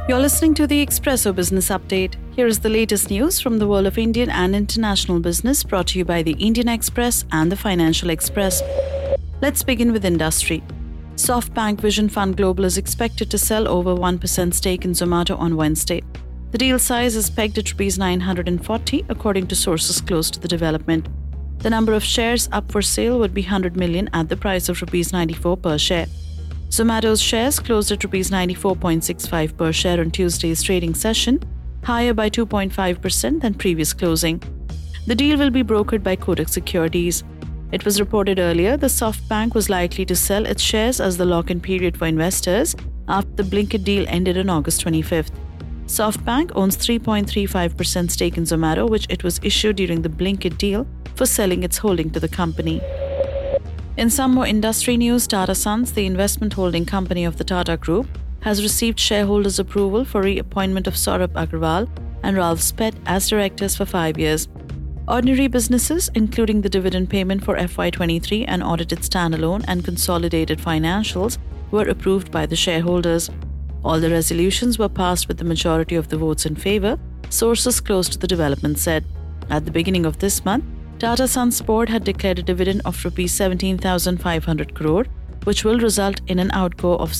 You're listening to the Expresso Business Update. Here is the latest news from the world of Indian and international business, brought to you by the Indian Express and the Financial Express. Let's begin with industry. SoftBank Vision Fund Global is expected to sell over 1% stake in Zomato on Wednesday. The deal size is pegged at Rs 940, according to sources close to the development. The number of shares up for sale would be 100 million at the price of Rs 94 per share. Zomato's shares closed at Rs 94.65 per share on Tuesday's trading session, higher by 2.5% than previous closing. The deal will be brokered by Kotak Securities. It was reported earlier the SoftBank was likely to sell its shares as the lock-in period for investors after the Blinkit deal ended on August 25th. SoftBank owns 3.35% stake in Zomato, which it was issued during the Blinkit deal for selling its holding to the company. In some more industry news, Tata Sons, the investment holding company of the Tata Group, has received shareholders' approval for reappointment of Saurabh Agrawal and Ralph Spett as directors for 5 years. Ordinary businesses, including the dividend payment for FY23 and audited standalone and consolidated financials, were approved by the shareholders. All the resolutions were passed with the majority of the votes in favour, sources close to the development said. At the beginning of this month, Tata Sons board had declared a dividend of Rs 17,500 crore, which will result in an outgo of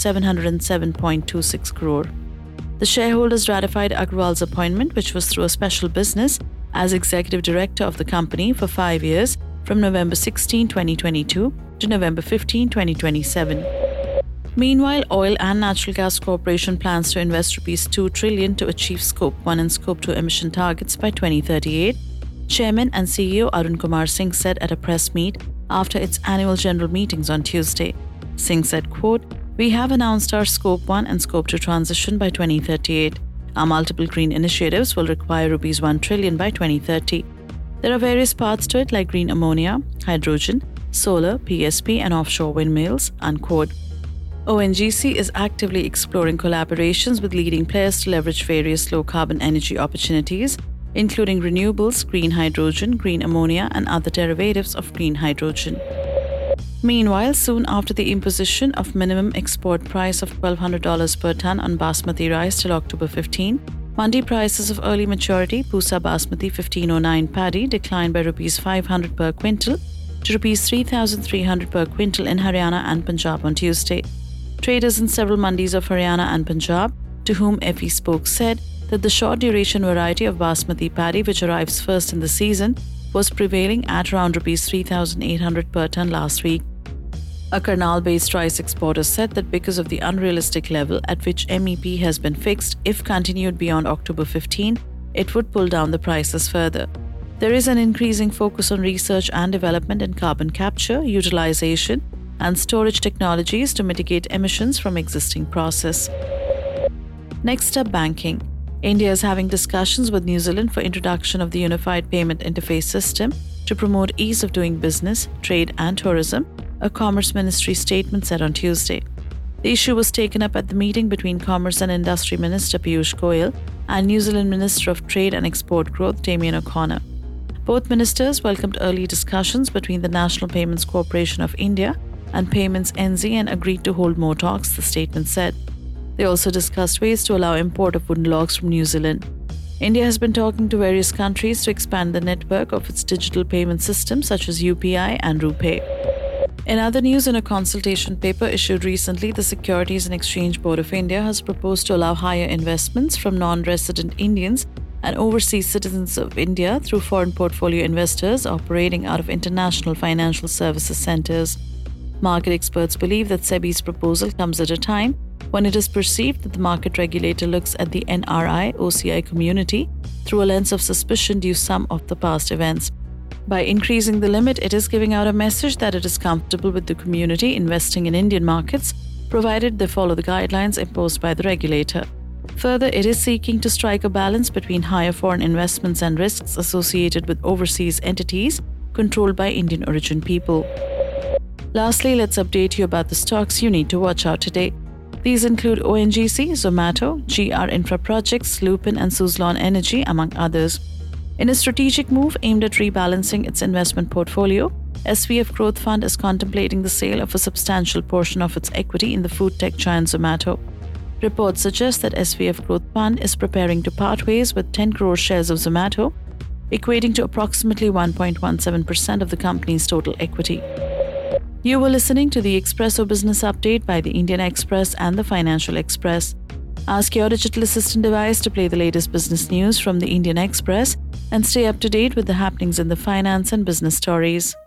707.26 crore. The shareholders ratified Agrawal's appointment, which was through a special business, as executive director of the company for 5 years from November 16, 2022 to November 15, 2027. Meanwhile, Oil and Natural Gas Corporation plans to invest Rs 2 trillion to achieve Scope 1 and Scope 2 emission targets by 2038. Chairman and CEO Arun Kumar Singh said at a press meet after its annual general meetings on Tuesday. Singh said, quote, "We have announced our Scope 1 and Scope 2 transition by 2038. Our multiple green initiatives will require Rs 1 trillion by 2030. There are various parts to it like green ammonia, hydrogen, solar, PSP and offshore windmills," unquote. ONGC is actively exploring collaborations with leading players to leverage various low-carbon energy opportunities, including renewables, green hydrogen, green ammonia, and other derivatives of green hydrogen. Meanwhile, soon after the imposition of minimum export price of $1,200 per ton on basmati rice till October 15, mandi prices of early maturity Pusa Basmati 1509 paddy declined by Rs 500 per quintal to Rs 3,300 per quintal in Haryana and Punjab on Tuesday. Traders in several mandis of Haryana and Punjab, to whom FE spoke, said that the short-duration variety of basmati paddy, which arrives first in the season, was prevailing at around Rs 3,800 per ton last week. A Karnal-based rice exporter said that because of the unrealistic level at which MEP has been fixed, if continued beyond October 15, it would pull down the prices further. There is an increasing focus on research and development in carbon capture, utilization, and storage technologies to mitigate emissions from existing process. Next up, banking. India is having discussions with New Zealand for introduction of the Unified Payment Interface System to promote ease of doing business, trade and tourism, a Commerce Ministry statement said on Tuesday. The issue was taken up at the meeting between Commerce and Industry Minister Piyush Goyal and New Zealand Minister of Trade and Export Growth Damien O'Connor. Both ministers welcomed early discussions between the National Payments Corporation of India and Payments NZ and agreed to hold more talks, the statement said. They also discussed ways to allow import of wooden logs from New Zealand. India has been talking to various countries to expand the network of its digital payment systems such as UPI and RuPay. In other news, in a consultation paper issued recently, the Securities and Exchange Board of India has proposed to allow higher investments from non-resident Indians and overseas citizens of India through foreign portfolio investors operating out of international financial services centers. Market experts believe that SEBI's proposal comes at a time when it is perceived that the market regulator looks at the NRI-OCI community through a lens of suspicion due to some of the past events. By increasing the limit, it is giving out a message that it is comfortable with the community investing in Indian markets, provided they follow the guidelines imposed by the regulator. Further, it is seeking to strike a balance between higher foreign investments and risks associated with overseas entities controlled by Indian origin people. Lastly, let's update you about the stocks you need to watch out today. These include ONGC, Zomato, GR Infra Projects, Lupin and Suzlon Energy, among others. In a strategic move aimed at rebalancing its investment portfolio, SVF Growth Fund is contemplating the sale of a substantial portion of its equity in the food tech giant Zomato. Reports suggest that SVF Growth Fund is preparing to part ways with 10 crore shares of Zomato, equating to approximately 1.17% of the company's total equity. You were listening to the Expresso Business Update by the Indian Express and the Financial Express. Ask your digital assistant device to play the latest business news from the Indian Express and stay up to date with the happenings in the finance and business stories.